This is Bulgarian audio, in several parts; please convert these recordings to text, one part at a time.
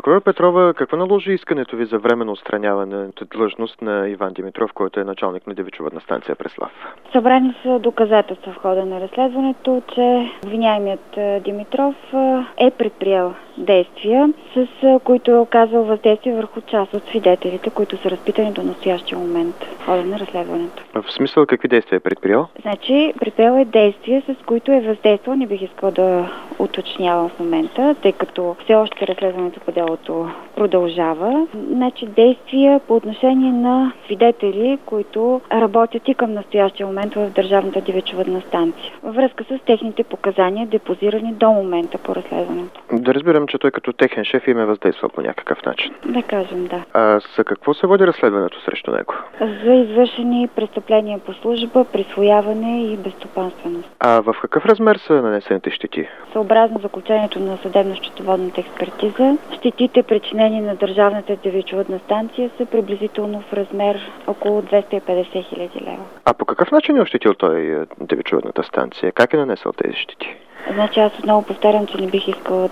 Прокурор Петрова, какво наложи искането ви за временно отстраняване от длъжност на Иван Димитров, който е началник на девичовъдна станция Преслав? Събрани са доказателства в хода на разследването, че обвиняемият Димитров е предприел действия, с които е оказал въздействие върху част от свидетелите, които са разпитани до настоящия момент в хода на разследването. В смисъл какви действия е предприел? Значи, предприел е действия, с които е въздействал, не бих искал да уточнявам в момента, тъй като все още разследването по делото продължава. Значи, действия по отношение на свидетели, които работят и към настоящия момент в Държавната девичовъдна станция. Във връзка с техните показания, депозирани до момента по разследването. Да разбирам, че той като техен шеф им е въздействал по някакъв начин. Да кажем, да. А за какво се води разследването срещу него? За извършени престъпления по служба, присвояване и безстопанственост. А в какъв размер са нанесените щети? Съобразно заключението на съдебно-счетоводната експертиза, щетите, причинени на Държавната девичовъдна станция, са приблизително в размер около 250 хиляди лева. А по какъв начин е ощетил той девичовъдната станция? Как е нанесъл тези щети? Значи аз отново повтарям, че не бих искала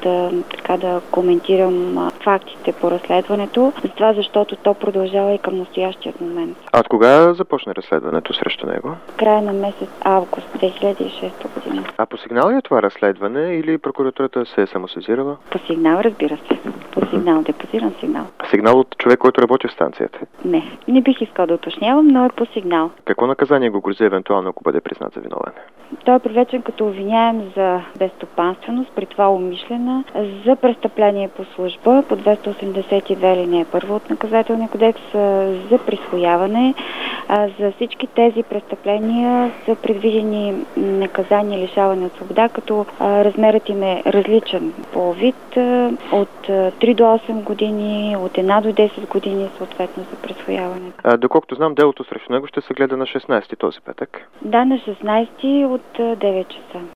да коментирам фактите по разследването, затова защото то продължава и към настоящия момент. А от кога започна разследването срещу него? В края на месец август 2006 година. А по сигнал ли е това разследване или прокуратурата се е самосезирала? По сигнал, разбира се. По сигнал, депозиран сигнал. Сигнал от човек, който работи в станцията? Не бих искал да уточнявам, но е по сигнал. Какво наказание го грози евентуално, ако бъде признат за виновен? Той е привлечен като обвиняем за безстопанственост, при това умишлена, за престъпление по служба по 282 алинея 1 от Наказателния кодекс, за присвояване. За всички тези престъпления са предвидени наказания лишаване от свобода, като размерът им е различен по вид, от 3 до 8 години, от 1 до 10 години съответно за присвояване. Доколкото знам, делото срещу него ще се гледа на 16 този петък. Да, на 16 от 9 часа.